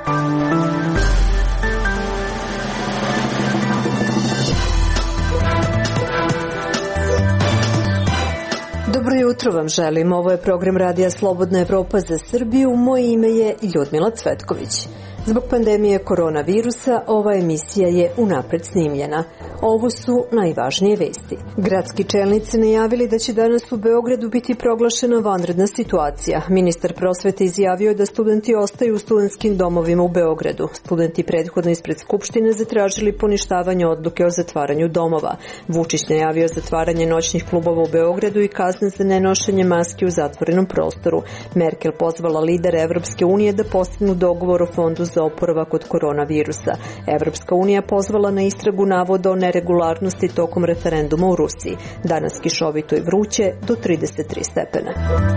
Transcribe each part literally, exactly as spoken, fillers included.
Dobro jutro vam želim. Ovo je program Radija Slobodna Evropa za Srbiju. Moje ime je Ljudmila Cvetković. Zbog pandemije koronavirusa ova emisija je unapred snimljena. Ovo su najvažnije vesti. Gradski čelnici najavili da će danas u Beogradu biti proglašena vanredna situacija. Ministar prosvete izjavio da studenti ostaju u studentskim domovima u Beogradu. Studenti prethodno ispred Skupštine zatražili poništavanje odluke o zatvaranju domova. Vučić najavio zatvaranje noćnih klubova u Beogradu i kazne za nenošenje maske u zatvorenom prostoru. Merkel pozvala lidere Evropske unije da postignu dogovor o fondu za oporavak od koronavirusa. Evropska unija pozvala na istragu navoda o neregularnosti tokom referenduma u Rusiji. Danas kišovito i vruće do trideset tri stepena.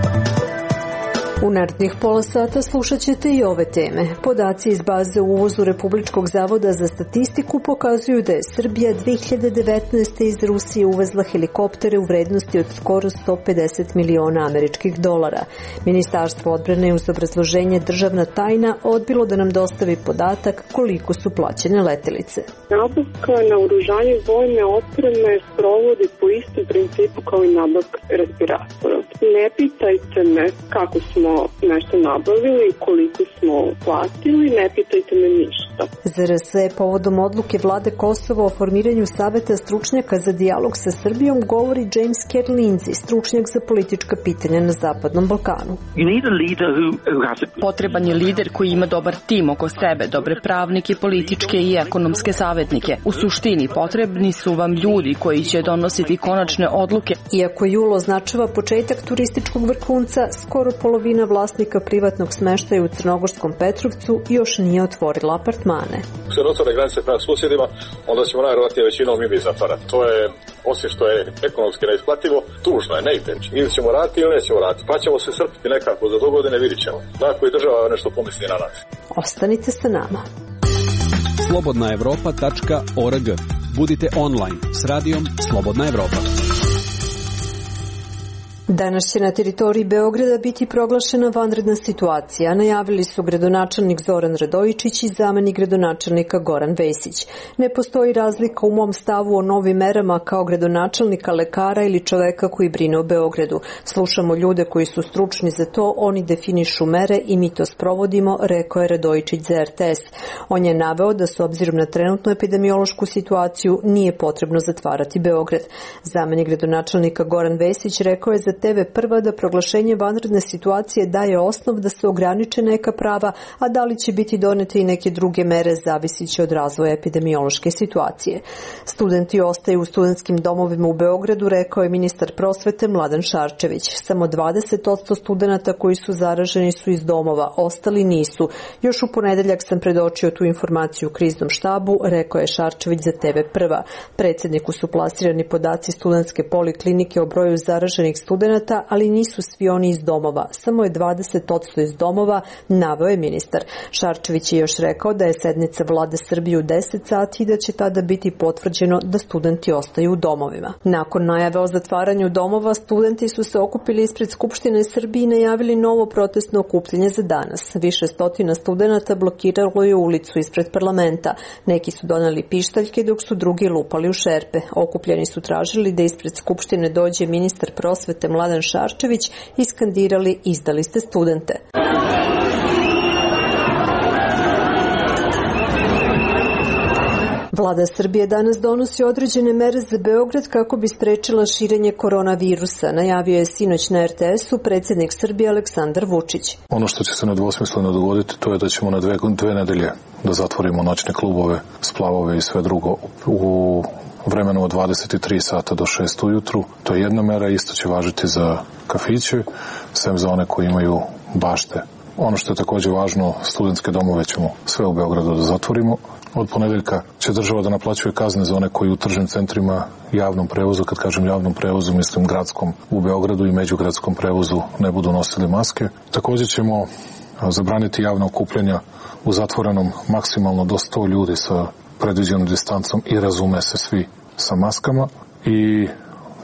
U narednih pola sata slušat ćete i ove teme. Podaci iz baze o uvozu Republičkog zavoda za statistiku pokazuju da je Srbija dve hiljade devetnaeste. iz Rusije uvezla helikoptere u vrednosti od skoro sto pedeset miliona američkih dolara. Ministarstvo odbrane uz obrazloženje državna tajna odbilo da nam dostavi podatak koliko su plaćene letelice. Nabavka naoružanja vojne opreme sprovodi po istom principu kao i nabavka respiratora. Ne pitajte me kako smo nešto nabavili i koliko smo platili, ne pitajte me ništa. Z R S E povodom odluke vlade Kosova o formiranju saveta stručnjaka za dijalog sa Srbijom govori James Kerr Lindsay, stručnjak za politička pitanja na Zapadnom Balkanu. Potreban je lider koji ima dobar tim oko sebe, dobre pravnike, političke i ekonomske savjetnike. U suštini potrebni su vam ljudi koji će donositi konačne odluke. Iako jul označava početak turističkog vrhunca, skoro polovina vlasnika privatnog smeštaja u Crnogorskom Petrovcu još nije otvorila apartmane. Ako se otvore granice prema susjedima, onda ćemo najvjerojatnije većinom i mi zatvarati. To je, osim što je ekonomski neisplativo, tužno je, ne ide. Ili ćemo raditi ili nećemo raditi. Pa ćemo se srpiti nekako za dogodine, vidit ćemo. Tako i država nešto pomisli na nas. Ostanite sa nama. slobodna evropa tačka org. Budite online s radijom Slobodna Evropa. Danas će na teritoriji Beograda biti proglašena vanredna situacija. Najavili su gradonačelnik Zoran Radojičić i zamenik gradonačelnika Goran Vesić. Ne postoji razlika u mom stavu o novim merama kao gradonačelnika, lekara ili čoveka koji brine o Beogradu. Slušamo ljude koji su stručni za to, oni definišu mere i mi to sprovodimo, rekao je Radojičić za R T S. On je naveo da s obzirom na trenutnu epidemiološku situaciju nije potrebno zatvarati Beograd. Zamenik gradonačelnika Goran Vesić rekao je za T V Prva da proglašenje vanredne situacije daje osnov da se ograniče neka prava, a da li će biti donete i neke druge mere zavisit će od razvoja epidemiološke situacije. Studenti ostaju u studentskim domovima u Beogradu, rekao je ministar prosvete Mladen Šarčević. Samo dvadeset posto studenata koji su zaraženi su iz domova, ostali nisu. Još u ponedeljak sam predočio tu informaciju u kriznom štabu, rekao je Šarčević za T V Prva. Predsjedniku su plasirani podaci studentske poliklinike o broju zaraženih studenata, ali nisu svi oni iz domova. Samo je dvadeset posto iz domova, naveo je ministar. Šarčević je još rekao da je sednica vlade Srbije u deset sati i da će tada biti potvrđeno da studenti ostaju u domovima. Nakon najave o zatvaranju domova, studenti su se okupili ispred Skupštine Srbije i najavili novo protestno okupljanje za danas. Više stotina studenata blokiralo je ulicu ispred parlamenta. Neki su doneli pištaljke dok su drugi lupali u šerpe. Okupljeni su tražili da ispred Skupštine dođe ministar prosvete Mladen Šarčević i skandirali izdali ste studente. Vlada Srbije danas donosi određene mere za Beograd kako bi sprečila širenje koronavirusa, najavio je sinoć na R T S-u predsjednik Srbije Aleksandar Vučić. Ono što će se nedvosmisleno dogoditi to je da ćemo na dve, dve nedelje da zatvorimo noćne klubove, splavove i sve drugo u vremenu od dvadeset tri sata do šest ujutru. To je jedna mera, isto će važiti za kafiće, sem za one koji imaju bašte. Ono što je također važno, studentske domove ćemo sve u Beogradu da zatvorimo. Od ponedeljka će država da naplaćuje kazne za one koji u tržnim centrima javnom prevozu, kad kažem javnom prevozu, mislim gradskom u Beogradu i međugradskom prevozu ne budu nosili maske. Također ćemo zabraniti javna okupljanja u zatvorenom maksimalno do sto ljudi sa predviđenom distancom i razume se svi sa maskama i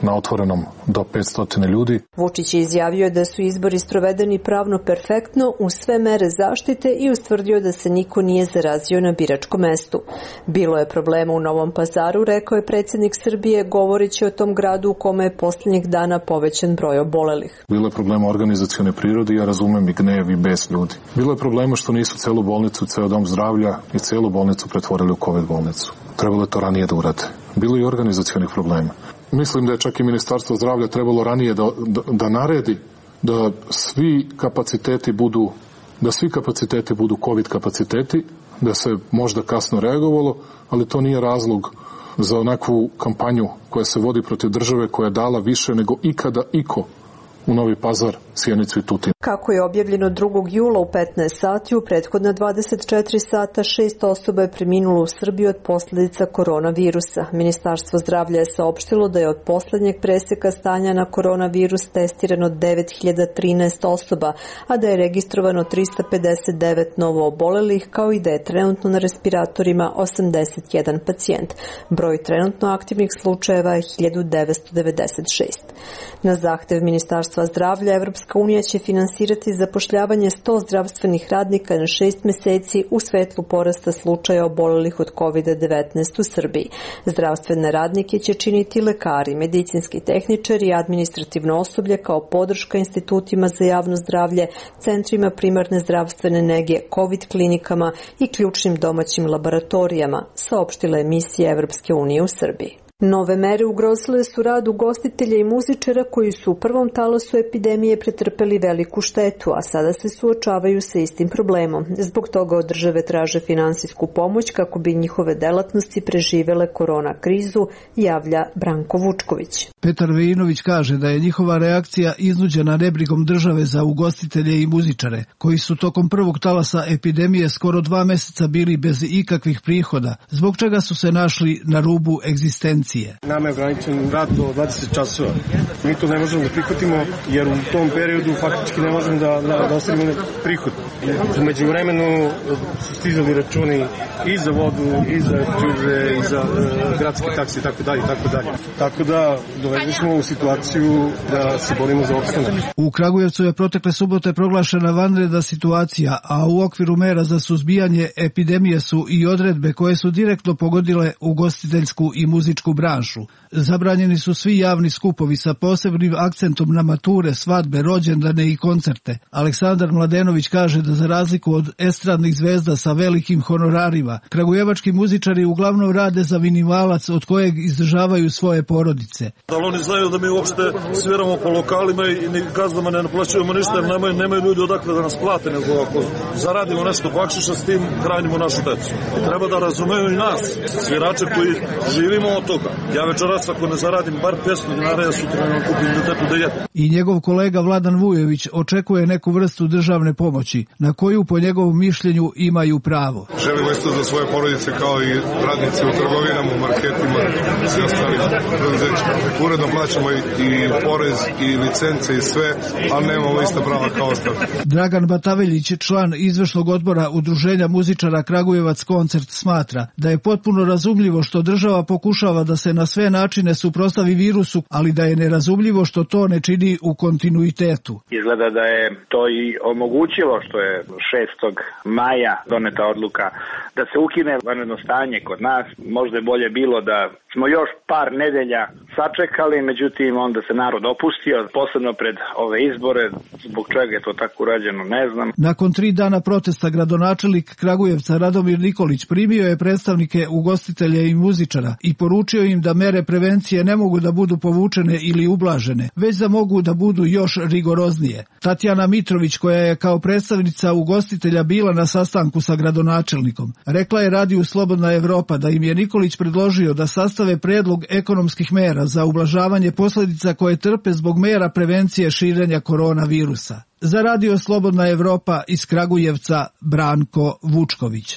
na otvorenom do petsto ljudi. Vučić je izjavio da su izbori sprovedeni pravno perfektno uz sve mere zaštite i ustvrdio da se niko nije zarazio na biračkom mestu. Bilo je problema u Novom Pazaru, rekao je predsjednik Srbije, govoreći o tom gradu u kome je posljednjih dana povećan broj obolelih. Bilo je problema organizacione prirode, ja razumem i gnev i bes ljudi. Bilo je problema što nisu celu bolnicu, ceo dom zdravlja i celu bolnicu pretvorili u COVID bolnicu. Trebalo je to ranije da urade. Bilo je i organizacionih problema. Mislim da je čak i Ministarstvo zdravlja trebalo ranije da, da, da naredi da svi kapaciteti budu da svi kapaciteti budu COVID kapaciteti, da se možda kasno reagovalo, ali to nije razlog za onakvu kampanju koja se vodi protiv države koja je dala više nego ikada iko u Novi Pazar, Sjenicu i Tutin. Kako je objavljeno drugog jula u petnaest sati, u prethodna dvadeset četiri sata šest osoba je preminulo u Srbiji od posljedica koronavirusa. Ministarstvo zdravlja je saopštilo da je od poslednjeg preseka stanja na koronavirus testirano devet hiljada trinaest osoba, a da je registrovano trista pedeset devet novo obolelih, kao i da je trenutno na respiratorima osamdeset jedan pacijent. Broj trenutno aktivnih slučajeva je hiljadu devetsto devedeset šest. Na zahtev Ministarstva zdravlja, Evropska unija će finansirati zapošljavanje sto zdravstvenih radnika na šest meseci u svetlu porasta slučaja obolelih od kovid devetnaest u Srbiji. Zdravstvene radnike će činiti lekari, medicinski tehničari i administrativno osoblje kao podrška institutima za javno zdravlje, centrima primarne zdravstvene nege, COVID klinikama i ključnim domaćim laboratorijama, saopštila je misija Evropske unije u Srbiji. Nove mere ugrozile su rad ugostitelja i muzičara koji su u prvom talasu epidemije pretrpeli veliku štetu, a sada se suočavaju sa istim problemom. Zbog toga od države traže finansijsku pomoć kako bi njihove delatnosti preživele korona krizu, javlja Branko Vučković. Petar Vejinović kaže da je njihova reakcija iznuđena nebrigom države za ugostitelje i muzičare, koji su tokom prvog talasa epidemije skoro dva meseca bili bez ikakvih prihoda, zbog čega su se našli na rubu egzistencije. Nama je ograničen rad do dvadeset časova. Mi to ne možemo da prihvatimo jer u tom periodu faktički ne možemo da, da, da ostavimo prihod. Umeđu vremenu su stizali računi i za vodu, i za džubre, i za uh, gradske taksi, tako dalje, tako dalje. Tako da dovedeni smo u situaciju da se borimo za opstanak. U Kragujevcu je protekle subote proglašena vanredna situacija, a u okviru mera za suzbijanje epidemije su i odredbe koje su direktno pogodile ugostiteljsku i muzičku branšu. Zabranjeni su svi javni skupovi sa posebnim akcentom na mature, svadbe, rođendane i koncerte. Aleksandar Mladenović kaže da za razliku od estradnih zvezda sa velikim honorarima, kragujevački muzičari uglavnom rade za minimalac od kojeg izdržavaju svoje porodice. Da li oni znaju da mi uopšte sviramo po lokalima i ni gazdama ne naplaćujemo ništa, jer nemaju, nemaju ljudi odakle da nas plate, nego ako zaradimo nešto bakšiša, s tim hranimo našu decu. Treba da razumeju i nas, svirače koji živimo od toga. Ja večeras ako ne zaradim bar petsto dinara, ja sutra ne kupim detetu da jedem. I njegov kolega Vladan Vujović očekuje neku vrstu državne pomoći, na koju po njegovom mišljenju imaju pravo. Želimo isto za svoje porodice kao i radnici u trgovinama, u marketima i svi ostali preduzeća. Uredno plaćamo i, i porez i licence i sve, ali nemamo ista prava kao ostali. Dragan Bataveljić, član izvršnog odbora Udruženja muzičara Kragujevac koncert, smatra da je potpuno razumljivo što država pokušava da se na sve načine suprotstavi virusu, ali da je nerazumljivo što to ne čini u kontinuitetu. Izgleda da je to i omogućilo što je šestog maja doneta odluka da se ukine vanredno stanje kod nas. Možda je bolje bilo da smo još par nedelja sačekali, međutim onda se narod opustio, posebno pred ove izbore. Zbog čega je to tako urađeno, ne znam. Nakon tri dana protesta gradonačelnik Kragujevca Radomir Nikolić primio je predstavnike ugostitelja i muzičara i poručio im da mere prevencije ne mogu da budu povučene ili ublažene, već da mogu da budu još rigoroznije. Tatjana Mitrović, koja je kao predstavnica ugostitelja bila na sastanku sa gradonačelnikom, rekla je radiju Slobodna Evropa da im je Nikolić predložio da sastave predlog ekonomskih mera za ublažavanje posljedica koje trpe zbog mera prevencije širenja koronavirusa. Za radio Slobodna Evropa iz Kragujevca, Branko Vučković.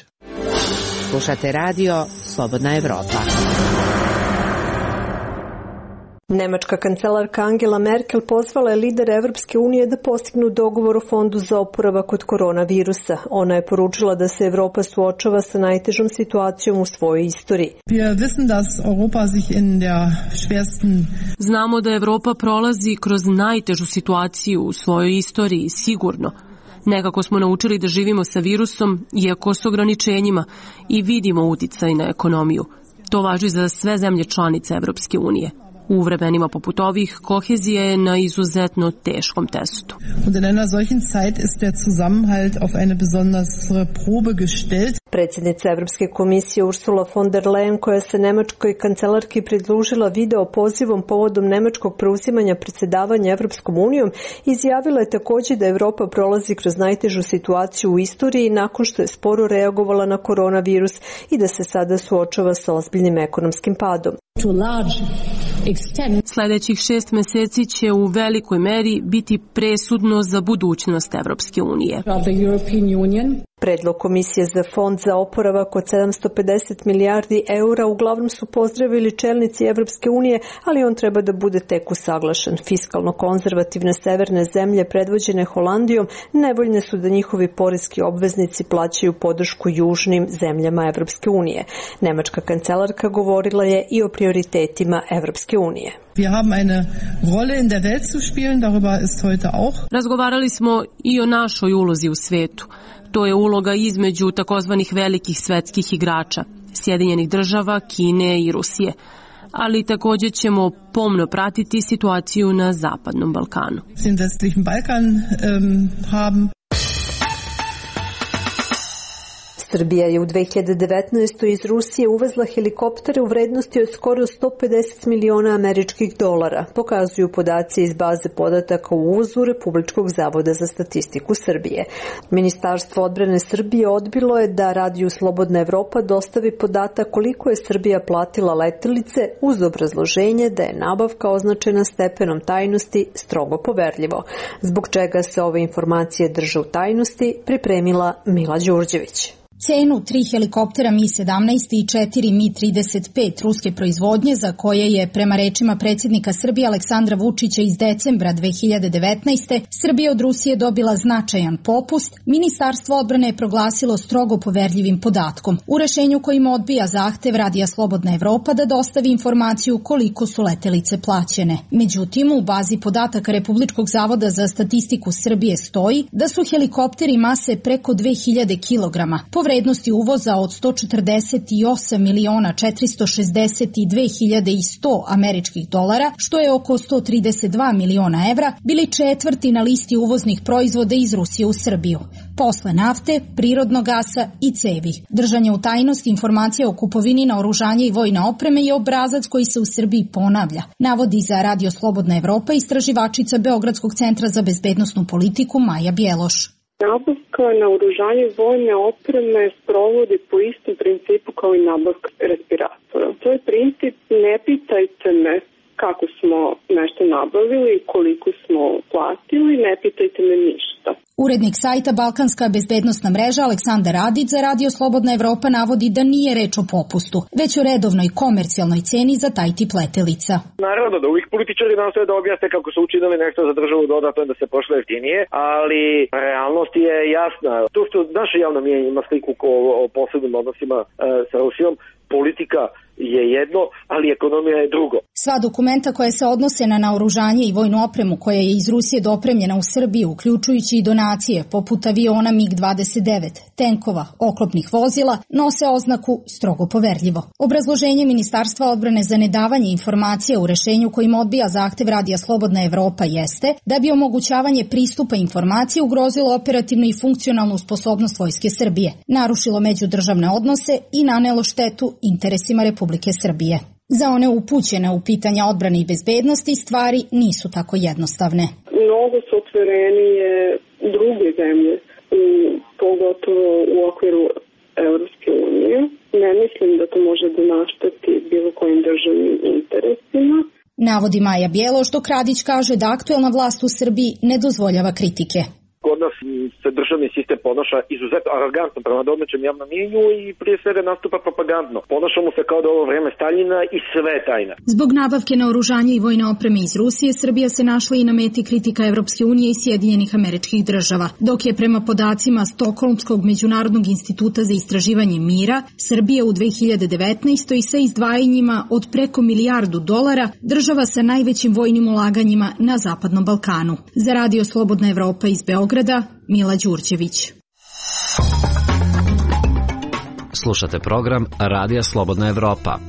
Slušate radio Slobodna Evropa. Nemačka kancelarka Angela Merkel pozvala je lidere Evropske unije da postignu dogovor o fondu za oporavak od koronavirusa. Ona je poručila da se Evropa suočava sa najtežom situacijom u svojoj istoriji. Znamo da Evropa prolazi kroz najtežu situaciju u svojoj istoriji, sigurno. Nekako smo naučili da živimo sa virusom, iako s ograničenjima, i vidimo uticaj na ekonomiju. To važi za sve zemlje članice Evropske unije. U vremenima poput ovih, kohezija je na izuzetno teškom testu. Predsjednica Evropske komisije Ursula von der Leyen, koja se nemačkoj kancelarki pridružila video pozivom povodom nemačkog preuzimanja predsjedavanja Evropskom unijom, izjavila je također da Evropa prolazi kroz najtežu situaciju u istoriji nakon što je sporo reagovala na koronavirus i da se sada suočava sa ozbiljnim ekonomskim padom. Sljedećih šest mjeseci će u velikoj meri biti presudno za budućnost Evropske unije. Predlog Komisije za fond za oporavak od sedamsto pedeset milijardi eura uglavnom su pozdravili čelnici Evropske unije, ali on treba da bude tek usaglašen. Fiskalno konzervativne severne zemlje predvođene Holandijom nevoljne su da njihovi poreski obveznici plaćaju podršku južnim zemljama Evropske unije. Nemačka kancelarka govorila je i o prioritetima Evropske unije. Razgovarali smo i o našoj ulozi u svetu. To je uloga između takozvanih velikih svetskih igrača, Sjedinjenih država, Kine i Rusije. Ali također ćemo pomno pratiti situaciju na Zapadnom Balkanu. Srbija je u dve hiljade devetnaestoj iz Rusije uvezla helikoptere u vrednosti od skoro sto pedeset miliona američkih dolara, pokazuju podaci iz baze podataka o uvozu Republičkog zavoda za statistiku Srbije. Ministarstvo odbrane Srbije odbilo je da Radiju Slobodna Evropa dostavi podatak koliko je Srbija platila letelice uz obrazloženje da je nabavka označena stepenom tajnosti strogo poverljivo. Zbog čega se ove informacije drže u tajnosti, pripremila Mila Đurđević. Cenu tri helikoptera Mi sedamnaest i četiri Mi trideset pet ruske proizvodnje, za koje je, prema rečima predsjednika Srbije Aleksandra Vučića iz decembra dve hiljade devetnaeste. Srbija od Rusije dobila značajan popust, Ministarstvo odbrane je proglasilo strogo poverljivim podatkom. U rešenju kojim odbija zahtev Radija Slobodna Evropa da dostavi informaciju koliko su letelice plaćene. Međutim, u bazi podataka Republičkog zavoda za statistiku Srbije stoji da su helikopteri mase preko dve hiljade kilograma. Po vrednosti uvoza od sto četrdeset osam miliona četiristo šezdeset dve hiljade sto američkih dolara, što je oko sto trideset dva miliona evra, bili četvrti na listi uvoznih proizvoda iz Rusije u Srbiju. Posle nafte, prirodnog gasa i cevi. Držanje u tajnosti informacija o kupovini naoružanja i vojne opreme je obrazac koji se u Srbiji ponavlja, navodi za Radio Slobodna Evropa istraživačica Beogradskog centra za bezbednosnu politiku Maja Bjeloš. Nabavka naoružanja i vojne opreme sprovodi po istom principu kao i nabavka respiratora. To je princip ne pitajte me kako smo nešto nabavili i koliko smo platili, ne pitajte me ništa. Urednik sajta Balkanska bezbednosna mreža Aleksandar Radić za Radio Slobodna Evropa navodi da nije reč o popustu, već o redovnoj komercijalnoj ceni za taj tip letelica. Naravno da uvijek političari nastoje da objasne kako su učinili nešto za državu dodatno da se pošle jeftinije, ali realnost je jasna. To što naše javno mijenje ima sliku o posebnim odnosima e, sa Rusijom, politika je jedno, ali ekonomija je drugo. Sva dokumenta koja se odnose na naoružanje i vojnu opremu koja je iz Rusije dopremljena u Srbiju, uključujući i donacije poput aviona mig dvadeset devet, tenkova, oklopnih vozila, nose oznaku strogo poverljivo. Obrazloženje Ministarstva odbrane za nedavanje informacija u rešenju kojim odbija zahtev Radija Slobodna Evropa jeste da bi omogućavanje pristupa informacije ugrozilo operativnu i funkcionalnu sposobnost Vojske Srbije, narušilo međudržavne odnose i nanelo štetu interesima Republike Srbije. Za one upućene u pitanja odbrane i bezbednosti stvari nisu tako jednostavne. Mnogo su otvorenije druge zemlje, pogotovo u okviru Evropske unije. Ne mislim da to može da našteti bilo kojim državnim interesima. Navodi Maja Bjeloš, dok Radić kaže da aktuelna vlast u Srbiji ne dozvoljava kritike. Kod nas se državni sistem ponaša izuzetno arogantno prema domaćem javnom mjenju i prije svega nastupa propagandno. Ponašamo se kao da ovo vreme Staljina i sve je tajna. Zbog nabavke naoružanja i vojne opreme iz Rusije, Srbija se našla i na meti kritika Evropske unije i Sjedinjenih Američkih Država, dok je prema podacima Stokholmskog međunarodnog instituta za istraživanje mira, Srbija u dve hiljade devetnaestoj sa izdvajanjima od preko milijardu dolara država sa najvećim vojnim ulaganjima na Zapadnom Balkanu. Za Radio Slobodna Evropa iz Beograda, Mila Đurđević. Slušate program Radija Slobodna Evropa.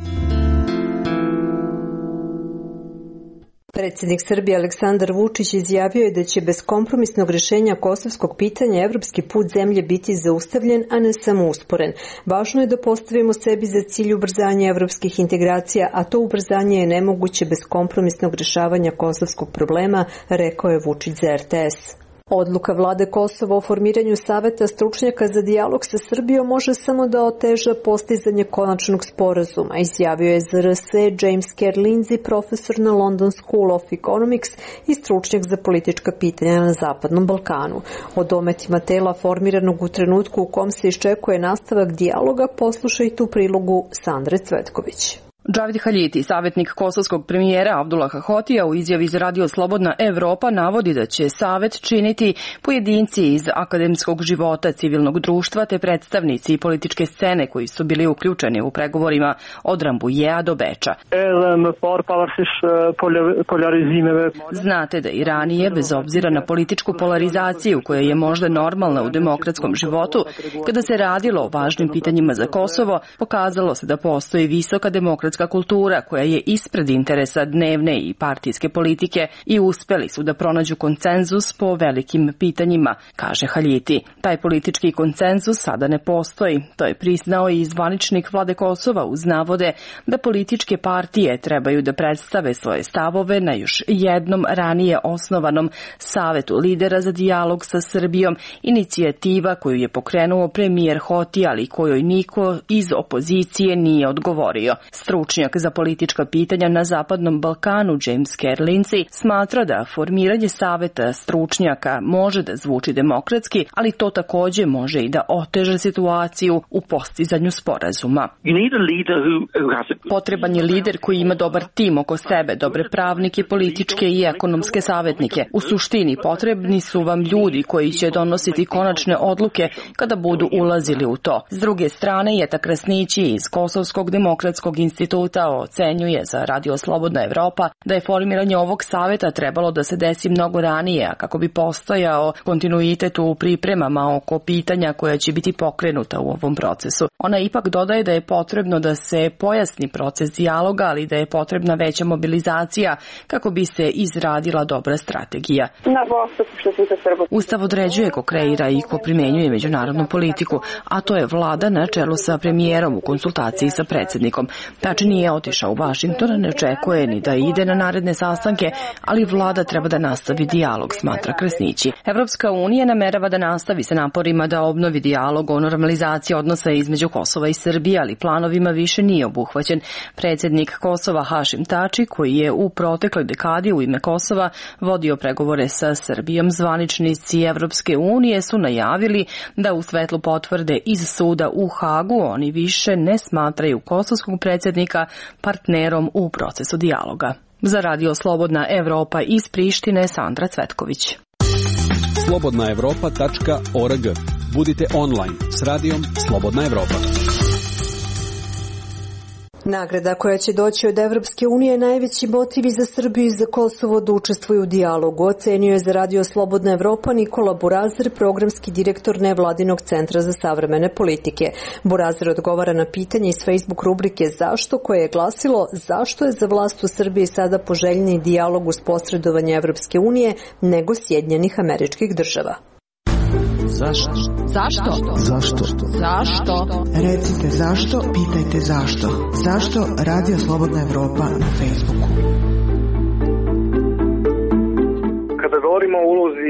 Predsjednik Srbije Aleksandar Vučić izjavio je da će bez kompromisnog rješenja kosovskog pitanja evropski put zemlje biti zaustavljen, a ne samo usporen. Važno je da postavimo sebi za cilj ubrzanje evropskih integracija, a to ubrzanje je nemoguće bez kompromisnog rješavanja kosovskog problema, rekao je Vučić za R T S. Odluka vlade Kosova o formiranju saveta stručnjaka za dijalog sa Srbijom može samo da oteža postizanje konačnog sporazuma, izjavio je za R S James Kerr Lindsay, profesor na London School of Economics i stručnjak za politička pitanja na Zapadnom Balkanu. O dometima tela formiranog u trenutku u kom se iščekuje nastavak dijaloga poslušajte u prilogu Sandre Cvetković. Džavid Haljiti, savjetnik kosovskog premijera Abdullaha Hotija, u izjavi za Radio Slobodna Evropa navodi da će savet činiti pojedinci iz akademskog života, civilnog društva te predstavnici i političke scene koji su bili uključeni u pregovorima od Rambujea do Beča. Znate da i ranije, bez obzira na političku polarizaciju koja je možda normalna u demokratskom životu, kada se radilo o važnim pitanjima za Kosovo, pokazalo se da postoji visoka demokratska kultura koja je ispred interesa dnevne i partijske politike i uspeli su da pronađu konsenzus po velikim pitanjima, kaže Haljiti. Taj politički konsenzus sada ne postoji. To je priznao i zvaničnik vlade Kosova uz navode da političke partije trebaju da predstave svoje stavove na još jednom ranije osnovanom savetu lidera za dijalog sa Srbijom, inicijativa koju je pokrenuo premijer Hoti, ali kojoj niko iz opozicije nije odgovorio. Stručnjak za politička pitanja na Zapadnom Balkanu James Kerr Lindsay smatra da formiranje saveta stručnjaka može da zvuči demokratski, ali to takođe može i da oteže situaciju u postizanju sporazuma. Potreban je lider koji ima dobar tim oko sebe, dobre pravnike, političke i ekonomske savjetnike. U suštini potrebni su vam ljudi koji će donositi konačne odluke kada budu ulazili u to. S druge strane, Jeta Krasnići iz Kosovskog demokratskog instituta ocenjuje za Radio Slobodna Evropa da je formiranje ovog saveta trebalo da se desi mnogo ranije, a kako bi postojao kontinuitet u pripremama oko pitanja koja će biti pokrenuta u ovom procesu. Ona ipak dodaje da je potrebno da se pojasni proces dijaloga, ali da je potrebna veća mobilizacija kako bi se izradila dobra strategija. Ustav određuje ko kreira i ko primenjuje međunarodnu politiku, a to je vlada na čelu sa premijerom u konsultaciji sa predsjednikom. Tači nije otišao u Vašington, ne očekuje ni da ide na naredne sastanke, ali vlada treba da nastavi dijalog, smatra Krasnići. Evropska unija namerava da nastavi sa naporima da obnovi dijalog o normalizaciji odnosa između Kosova i Srbije, ali planovima više nije obuhvaćen. Predsjednik Kosova Hašim Tači, koji je u protekloj dekadi u ime Kosova vodio pregovore sa Srbijom, zvaničnici Evropske unije su najavili da u svetlu potvrde iz suda u Hagu oni više ne smatraju kosovskog predsjednika partnerom u procesu dijaloga. Za Radio Slobodna Evropa iz Prištine, Sandra Cvetković. slobodna evropa tačka org. Budite online s radijom Slobodna Evropa. Nagrada koja će doći od Evropske unije je najveći motiv i za Srbiju i za Kosovo da učestvuju u dijalogu, ocenio je za Radio Slobodna Evropa Nikola Burazer, programski direktor Nevladinog centra za savremene politike. Burazer odgovara na pitanje iz Facebook rubrike Zašto, koje je glasilo zašto je za vlast u Srbiji sada poželjniji dijalog uz posredovanje Evropske unije nego Sjedinjenih Američkih Država. Zašto? Zašto? Zašto? Zašto? Recite zašto, pitajte zašto. Zašto Radio Slobodna Evropa na Facebooku? Kada govorimo o ulozi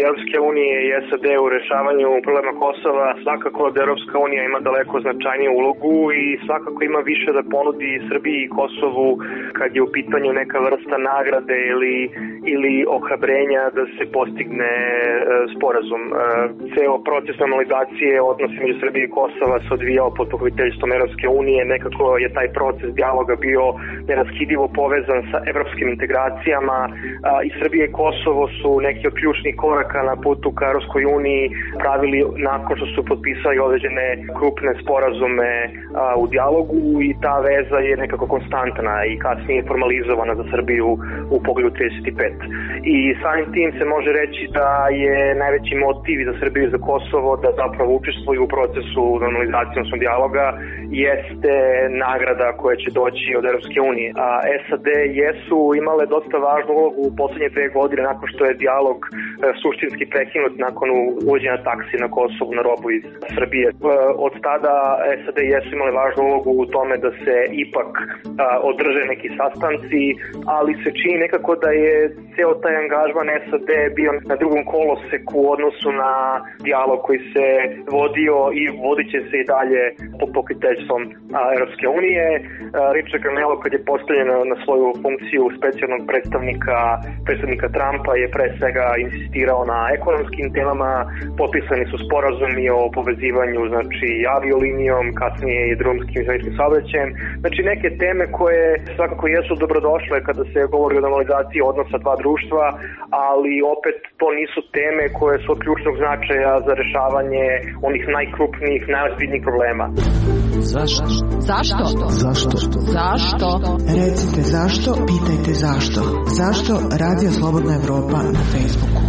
Europske unije i S A D u rešavanju problema Kosova, svakako da Europska unija ima daleko značajniju ulogu i svakako ima više da ponudi Srbiji i Kosovu kad je u pitanju neka vrsta nagrade ili, ili ohrabrenja da se postigne e, sporazum. E, ceo proces normalizacije odnosi među Srbije i Kosova se odvijao pod pokroviteljstvom Europske unije, nekako je taj proces dijaloga bio neraskidivo povezan sa evropskim integracijama a, i Srbije i Kosovo su neki od ključnih koraka na putu ka Europskoj uniji pravili nakon što su potpisali određene krupne sporazume a, u dijalogu i ta veza je nekako konstantna i kasnije formalizovana za Srbiju u pogledu trideset pet. I samim tim se može reći da je najveći motiv za Srbiju i za Kosovo da zapravo učestvuju u procesu normalizacije odnosno dijaloga jeste nagrada koja će doći od Europske unije. A S A D jesu imale dosta važnu ulogu u poslednje dve godine nakon što je dijalog e, suštinski prekinut nakon uvođenja taksi na Kosovu na robu iz Srbije. E, od tada S A D jesu imale važnu ulogu u tome da se ipak a, održe neki sastanci, ali se čini nekako da je ceo taj angažman S A D bio na drugom koloseku u odnosu na dijalog koji se vodio i vodit će se i dalje pod pokroviteljstvom Europske unije. Richard Grenell, kad je postavljen na svoju funkciju specijalnog predstavnika predstavnika Trumpa, je pre svega insistirao na ekonomskim temama, potpisani su sporazumi o povezivanju znači aviolinijom, kasnije i drumskim i železničkim saobraćajem. Znači neke teme koje svakako jesu dobrodošle kada se govori o normalizaciji odnosa dva društva, ali opet to nisu teme koje su od ključnog značaja za rešavanje onih najkrupnijih, najozbiljnijih problema. Zašto? Zašto? Zašto? Zašto? Recite zašto, pitajte zašto. Zašto Radio Slobodna Evropa na Facebooku?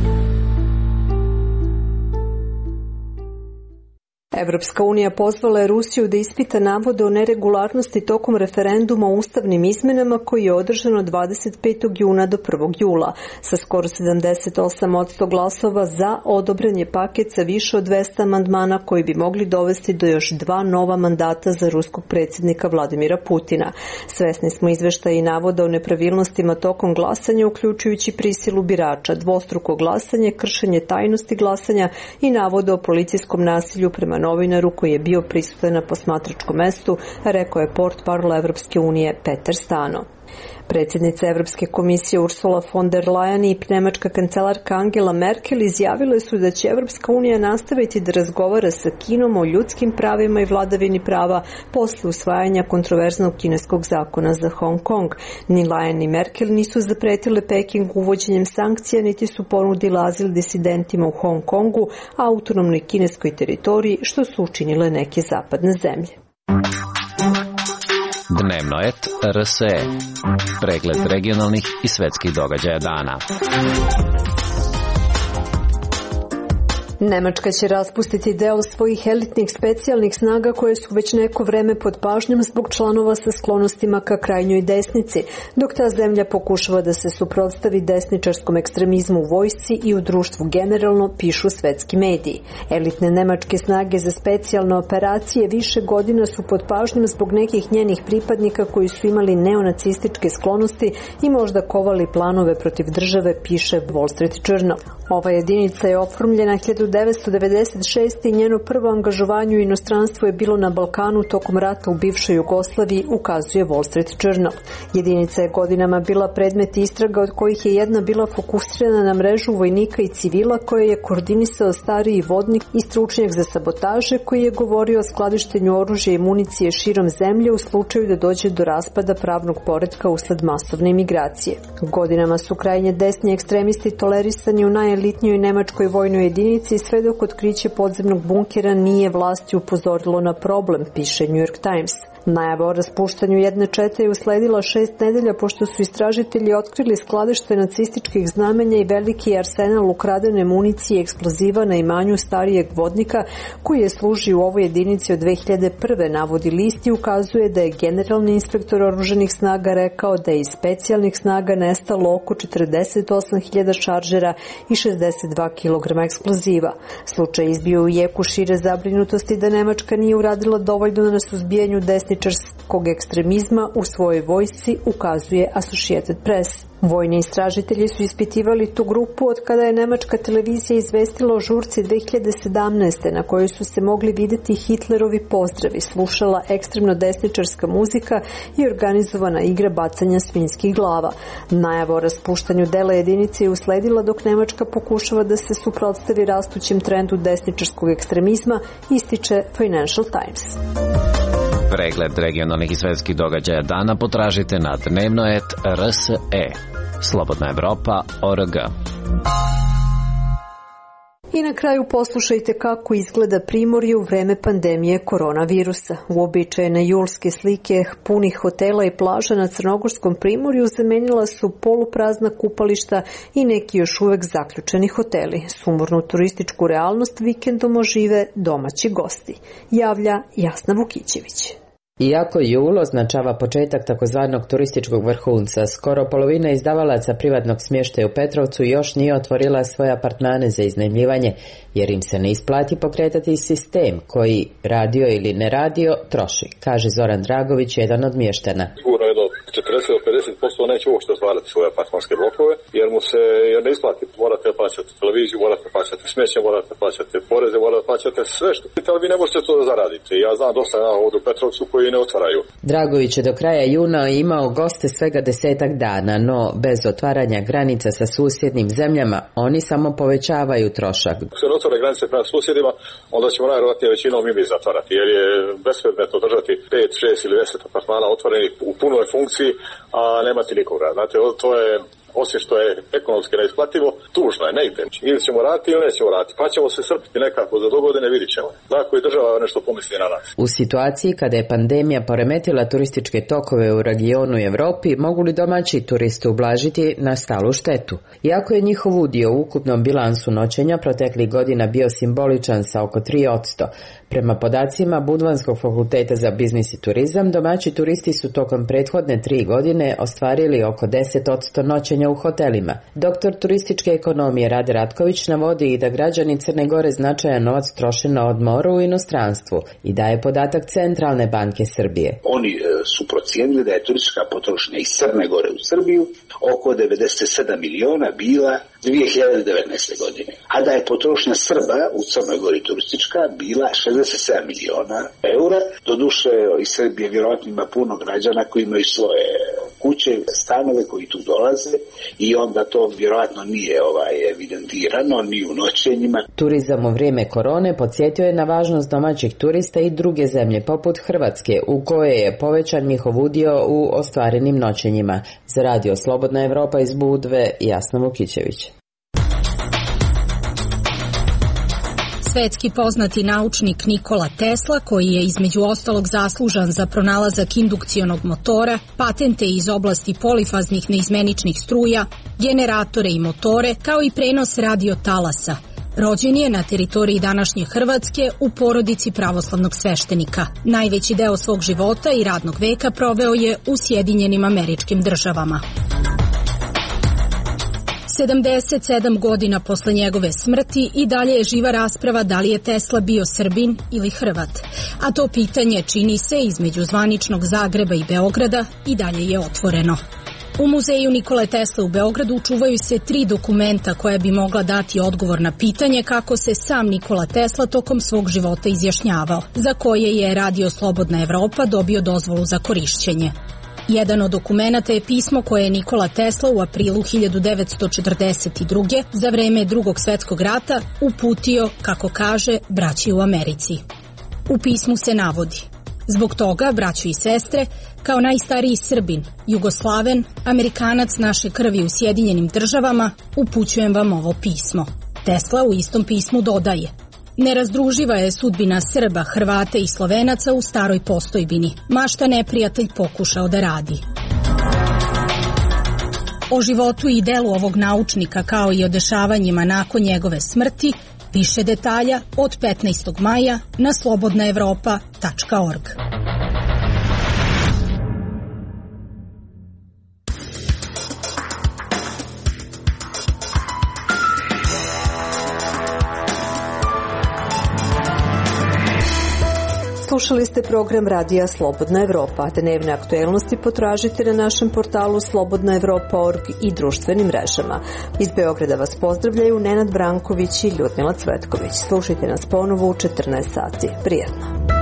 Evropska unija pozvala je Rusiju da ispita navode o neregularnosti tokom referenduma o ustavnim izmenama koji je održano dvadeset petog juna do prvog jula. Sa skoro sedamdeset osam posto glasova za odobren je paket sa više od dvesta amandmana koji bi mogli dovesti do još dva nova mandata za ruskog predsjednika Vladimira Putina. Svesni smo izveštaja i navoda o nepravilnostima tokom glasanja, uključujući prisilu birača, dvostruko glasanje, kršenje tajnosti glasanja i navoda o policijskom nasilju prema novinaru koji je bio prisutan na posmatračkom mestu, rekao je portparol Evropske unije Peter Stano. Predsjednica Evropske komisije Ursula von der Leyen i nemačka kancelarka Angela Merkel izjavile su da će Evropska unija nastaviti da razgovara sa Kinom o ljudskim pravima i vladavini prava posle usvajanja kontroverznog kineskog zakona za Hong Kong. Ni Leyen ni Merkel nisu zapretile Pekingu uvođenjem sankcija, niti su ponudile azil disidentima u Hong Kongu, autonomnoj kineskoj teritoriji, što su učinile neke zapadne zemlje. Dnevno et R S E. Pregled regionalnih i svetskih događaja dana. Nemačka će raspustiti deo svojih elitnih specijalnih snaga koje su već neko vreme pod pažnjom zbog članova sa sklonostima ka krajnjoj desnici, dok ta zemlja pokušava da se suprotstavi desničarskom ekstremizmu u vojsci i u društvu generalno, pišu svetski mediji. Elitne nemačke snage za specijalne operacije više godina su pod pažnjom zbog nekih njenih pripadnika koji su imali neonacističke sklonosti i možda kovali planove protiv države, piše Wall Street Journal. Ova jedinica je oformljena hiljadu devetsto devedeset šeste. i njeno prvo angažovanje u inostranstvu je bilo na Balkanu tokom rata u bivšoj Jugoslaviji, ukazuje Wall Street Journal. Jedinica je godinama bila predmet istraga od kojih je jedna bila fokusirana na mrežu vojnika i civila koje je koordinisao stariji vodnik i stručnjak za sabotaže koji je govorio o skladištenju oružja i municije širom zemlje u slučaju da dođe do raspada pravnog poretka usled masovne imigracije. Godinama su krajnje desni ekstremisti tolerisani u najelitnijoj nemačkoj vojnoj jedinici sve dok otkriće podzemnog bunkera nije vlasti upozorilo na problem, piše New York Times. Najava o raspuštanju jedne čete je usledila šest nedelja pošto su istražitelji otkrili skladište nacističkih znamenja i veliki arsenal ukradene municije i eksploziva na imanju starijeg vodnika koji je služio u ovoj jedinici od dve hiljade prve. navodi list i ukazuje da je generalni inspektor oružanih snaga rekao da je iz specijalnih snaga nestalo oko četrdeset osam hiljada šaržera i šezdeset dva kilograma eksploziva. Slučaj izbio u jeku šire zabrinutosti da Nemačka nije uradila dovoljno na suzbijanju desni desničarskog ekstremizma u svojoj vojsci, ukazuje Associated Press. Vojni istražitelji su ispitivali tu grupu od kada je nemačka televizija izvestila o žurci dve hiljade sedamnaeste. na kojoj su se mogli videti Hitlerovi pozdravi, slušala ekstremno desničarska muzika i organizovana igra bacanja svinjskih glava. Najava o raspuštanju dela jedinice je usledila dok Nemačka pokušava da se suprotstavi rastućem trendu desničarskog ekstremizma, ističe Financial Times. Pregled regionalnih i svetskih događaja dana potražite na dnevno et er es e. Slobodna Evropa точка org. I na kraju poslušajte kako izgleda Primorje u vreme pandemije koronavirusa. Uobičajene julske slike punih hotela i plaža na Crnogorskom Primorju zamenila su poluprazna kupališta i neki još uvek zaključeni hoteli. Sumornu turističku realnost vikendom ožive domaći gosti, javlja Jasna Vukićević. Iako jul označava početak takozvanog turističkog vrhunca, skoro polovina izdavalaca privatnog smještaja u Petrovcu još nije otvorila svoje apartmane za iznajmljivanje, jer im se ne isplati pokretati sistem koji, radio ili ne radio, troši, kaže Zoran Dragović, jedan od mještana. Sigurno jedno četrdeset do pedeset posto neće uopšte otvarati svoje apartmanske blokove, jer mu se jer ne isplati. Morate plaćati televiziju, morate plaćati smeće, morate plaćati poreze, morate plaćati sve što. Ali vi ne možete to da zaradite. Ja znam dosta na ovdje u Petrovcu koji ne otvaraju. Dragović je do kraja juna imao goste svega desetak dana, no bez otvaranja granica sa susjednim zemljama, oni samo povećavaju trošak. Ako se ne otvore granice prema susjedima, onda ćemo najvjerojatnije većinom i mi zatvarati, jer je bespredmetno držati pet, šest ili deset apartmana otvorenih u punoj funkciji, a nemati nikoga. Znate, to je, osim što je ekonomski neisplativo, tužno je, ne ide. Ili ćemo raditi ili nećemo raditi, pa ćemo se srpiti nekako za dogodine, vidit ćemo. Dakle, i država nešto pomisli na nas. U situaciji kada je pandemija poremetila turističke tokove u regionu i Evropi, mogu li domaći turisti ublažiti nastalu štetu? Iako je njihov udio u ukupnom bilansu noćenja proteklih godina bio simboličan sa oko tri posto, prema podacima Budvanskog fakulteta za biznis i turizam, domaći turisti su tokom prethodne tri godine ostvarili oko deset posto noćenja u hotelima. Doktor turističke ekonomije Rade Ratković navodi i da građani Crne Gore značajan novac troše na odmor u inostranstvu i daje podatak Centralne banke Srbije. Oni su procijenili da je turistička potrošnja iz Crne Gore u Srbiju oko devedeset sedam miliona bila dvije hiljade devetnaeste. godine, a da je potrošnja Srba u Crnoj Gori turistička bila šezdeset sedam miliona eura. Doduše iz Srbije vjerojatno ima puno građana koji imaju svoje kuće, stanove koji tu dolaze i onda to vjerojatno nije ovaj evidentirano ni u noćenjima. Turizam u vrijeme korone podsjetio je na važnost domaćih turista i druge zemlje poput Hrvatske, u kojoj je povećan njihov udio u ostvarenim noćenjima. Za radio Slobodna Evropa iz Budve, Jasna Vukićević. Svetski poznati naučnik Nikola Tesla, koji je između ostalog zaslužan za pronalazak indukcionog motora, patente iz oblasti polifaznih neizmeničnih struja, generatore i motore, kao i prenos radiotalasa, rođen je na teritoriji današnje Hrvatske u porodici pravoslavnog sveštenika. Najveći deo svog života i radnog veka proveo je u Sjedinjenim Američkim Državama. sedamdeset sedam godina posle njegove smrti i dalje je živa rasprava da li je Tesla bio Srbin ili Hrvat, a to pitanje čini se između zvaničnog Zagreba i Beograda i dalje je otvoreno. U muzeju Nikole Tesle u Beogradu čuvaju se tri dokumenta koja bi mogla dati odgovor na pitanje kako se sam Nikola Tesla tokom svog života izjašnjavao, za koje je Radio Slobodna Evropa dobio dozvolu za korišćenje. Jedan od dokumenata je pismo koje je Nikola Tesla u aprilu hiljadu devetsto četrdeset druge. za vreme Drugog svjetskog rata uputio, kako kaže, braći u Americi. U pismu se navodi: zbog toga, braćo i sestre, kao najstariji Srbin, Jugoslaven, Amerikanac naše krvi u Sjedinjenim Državama, upućujem vam ovo pismo. Tesla u istom pismu dodaje: nerazdruživa je sudbina Srba, Hrvata i Slovenaca u staroj postojbini, ma šta neprijatelj pokušao da radi. O životu i delu ovog naučnika, kao i o dešavanjima nakon njegove smrti, više detalja od petnaestog maja na slobodna evropa tačka org. Slušali ste program Radija Slobodna Evropa. Dnevne aktuelnosti potražite na našem portalu slobodna evropa tačka org i društvenim mrežama. Iz Beograda vas pozdravljaju Nenad Branković i Ljudmila Cvetković. Slušajte nas ponovo u četrnaest sati. Prijetno.